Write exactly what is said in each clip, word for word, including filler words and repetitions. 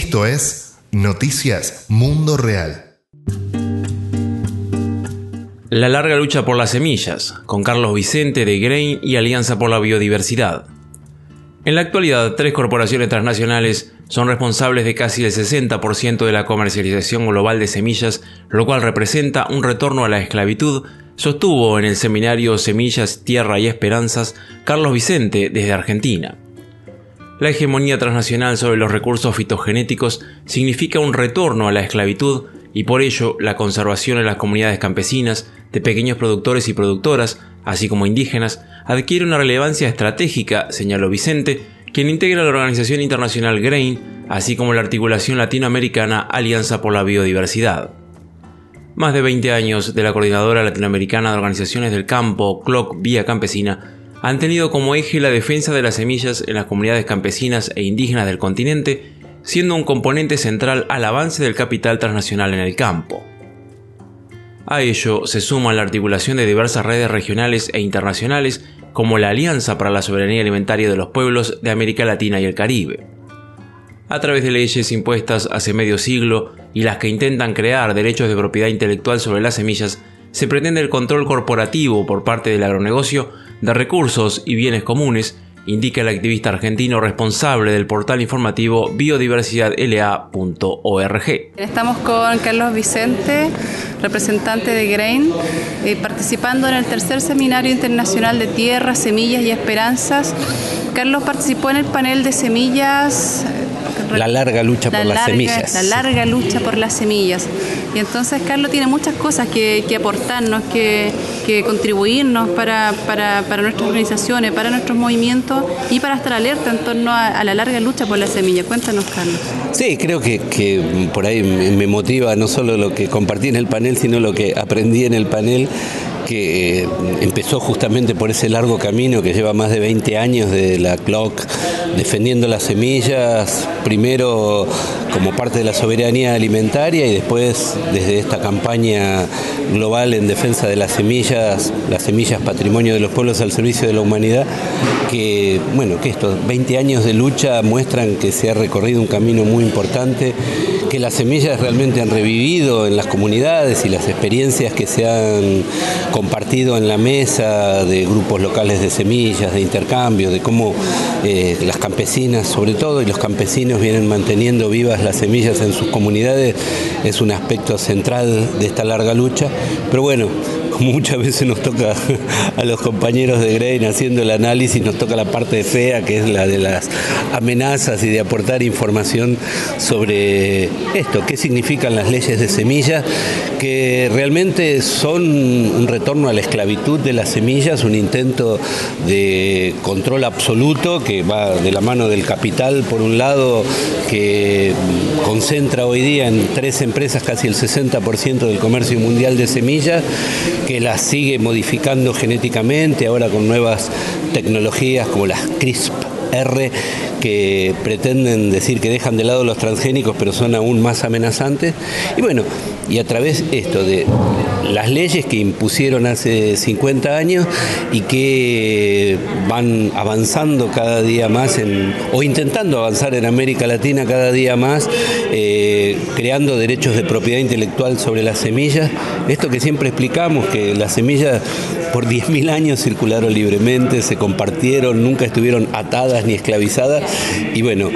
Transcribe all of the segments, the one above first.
Esto es Noticias Mundo Real. La larga lucha por las semillas, con Carlos Vicente de Grain y Alianza por la Biodiversidad. En la actualidad, tres corporaciones transnacionales son responsables de casi el sesenta por ciento de la comercialización global de semillas, lo cual representa un retorno a la esclavitud, sostuvo en el seminario Semillas, Tierra y Esperanzas Carlos Vicente desde Argentina. La hegemonía transnacional sobre los recursos fitogenéticos significa un retorno a la esclavitud y por ello la conservación en las comunidades campesinas, de pequeños productores y productoras, así como indígenas, adquiere una relevancia estratégica, señaló Vicente, quien integra la organización internacional Grain, así como la articulación latinoamericana Alianza por la Biodiversidad. Más de veinte años de la Coordinadora Latinoamericana de Organizaciones del Campo, C L O C Vía Campesina, han tenido como eje la defensa de las semillas en las comunidades campesinas e indígenas del continente, siendo un componente central al avance del capital transnacional en el campo. A ello se suma la articulación de diversas redes regionales e internacionales como la Alianza para la Soberanía Alimentaria de los Pueblos de América Latina y el Caribe. A través de leyes impuestas hace medio siglo y las que intentan crear derechos de propiedad intelectual sobre las semillas, se pretende el control corporativo por parte del agronegocio de recursos y bienes comunes, indica el activista argentino responsable del portal informativo biodiversidad l a punto org. Estamos con Carlos Vicente, representante de Grain, eh, participando en el tercer seminario internacional de tierra, semillas y esperanzas. Carlos participó en el panel de semillas. La larga lucha por las semillas. La larga lucha por las semillas. Y entonces Carlos tiene muchas cosas que, que aportarnos, que, que contribuirnos para, para, para nuestras organizaciones, para nuestros movimientos y para estar alerta en torno a, a la larga lucha por las semillas. Cuéntanos, Carlos. Sí, creo que, que por ahí me motiva no solo lo que compartí en el panel, sino lo que aprendí en el panel, que empezó justamente por ese largo camino que lleva más de veinte años de la C L O C defendiendo las semillas, primero como parte de la soberanía alimentaria y después desde esta campaña global en defensa de las semillas, las semillas patrimonio de los pueblos al servicio de la humanidad, que bueno, que estos veinte años de lucha muestran que se ha recorrido un camino muy importante, que las semillas realmente han revivido en las comunidades y las experiencias que se han compartido en la mesa de grupos locales de semillas, de intercambio, de cómo eh, las campesinas sobre todo y los campesinos vienen manteniendo vivas las semillas en sus comunidades, es un aspecto central de esta larga lucha. Pero bueno, como muchas veces nos toca a los compañeros de Grain haciendo el análisis, nos toca la parte fea, que es la de las amenazas y de aportar información sobre esto, qué significan las leyes de semillas, que realmente son un retorno a la esclavitud de las semillas, un intento de control absoluto que va de la mano del capital, por un lado, que concentra hoy día en tres empresas casi el sesenta por ciento del comercio mundial de semillas, que las sigue modificando genéticamente, ahora con nuevas tecnologías como las CRISPR, que pretenden decir que dejan de lado los transgénicos, pero son aún más amenazantes. Y bueno, y a través esto de las leyes que impusieron hace cincuenta años y que van avanzando cada día más, en, o intentando avanzar en América Latina cada día más, eh, creando derechos de propiedad intelectual sobre las semillas. Esto que siempre explicamos, que las semillas por diez mil años circularon libremente, se compartieron, nunca estuvieron atadas ni esclavizadas. Y bueno,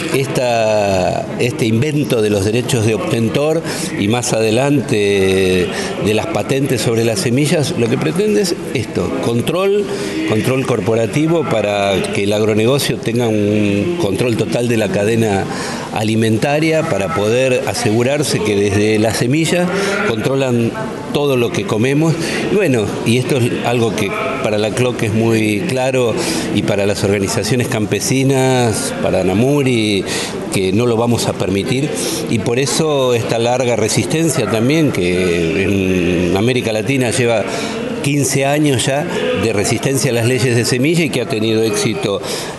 esta, este invento de los derechos de obtentor y más adelante de las patentes sobre las semillas, lo que pretende es esto, control, control corporativo para que el agronegocio tenga un control total de la cadena alimentaria, para poder asegurarse que desde la semilla controlan todo lo que comemos. Y bueno, y esto es algo que para la C L O C es muy claro, y para las organizaciones campesinas, para Namuri, que no lo vamos a permitir, y por eso esta larga resistencia también que en América Latina lleva quince años ya de resistencia a las leyes de semilla y que ha tenido éxito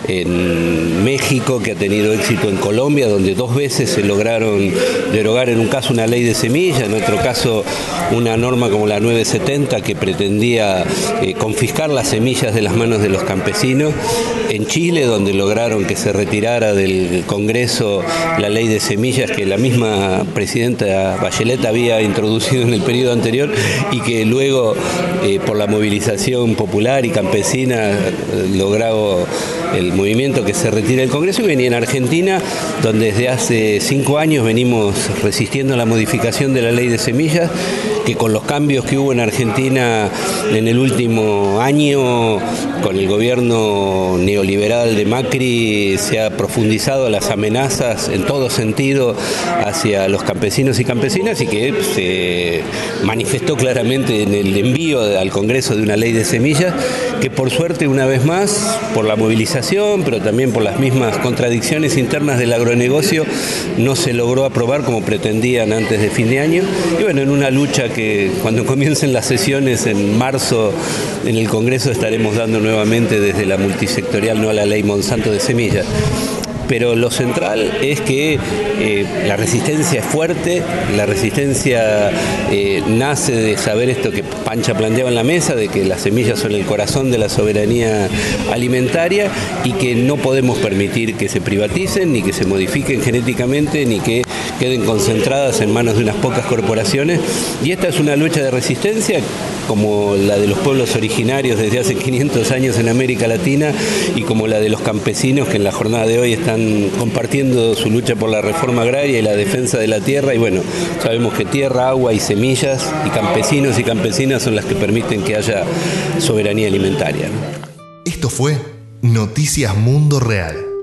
en México, que ha tenido éxito en Colombia, donde dos veces se lograron derogar en un caso una ley de semilla, en otro caso una norma como la nueve setenta que pretendía eh, confiscar las semillas de las manos de los campesinos. En Chile, donde lograron que se retirara del Congreso la ley de semillas que la misma presidenta Bachelet había introducido en el periodo anterior y que luego, eh, por la movilización popular y campesina, eh, logró el movimiento que se retira del Congreso. Y venía en Argentina, donde desde hace cinco años venimos resistiendo la modificación de la ley de semillas, que con los cambios que hubo en Argentina en el último año, con el gobierno neoliberal de Macri, se ha profundizado las amenazas en todo sentido hacia los campesinos y campesinas y que se manifestó claramente en el envío al Congreso de una ley de semillas que, por suerte, una vez más, por la movilización, pero también por las mismas contradicciones internas del agronegocio, no se logró aprobar como pretendían antes de fin de año. Y bueno, en una lucha que cuando comiencen las sesiones en marzo en el Congreso estaremos dando nuevamente desde la multisectorial no a la ley Monsanto de semillas. Pero lo central es que eh, la resistencia es fuerte, la resistencia eh, nace de saber esto que Pancha planteaba en la mesa, de que las semillas son el corazón de la soberanía alimentaria y que no podemos permitir que se privaticen, ni que se modifiquen genéticamente, ni que queden concentradas en manos de unas pocas corporaciones. Y esta es una lucha de resistencia como la de los pueblos originarios desde hace quinientos años en América Latina y como la de los campesinos que en la jornada de hoy están compartiendo su lucha por la reforma agraria y la defensa de la tierra. Y bueno, sabemos que tierra, agua y semillas y campesinos y campesinas son las que permiten que haya soberanía alimentaria, ¿no? Esto fue Noticias Mundo Real.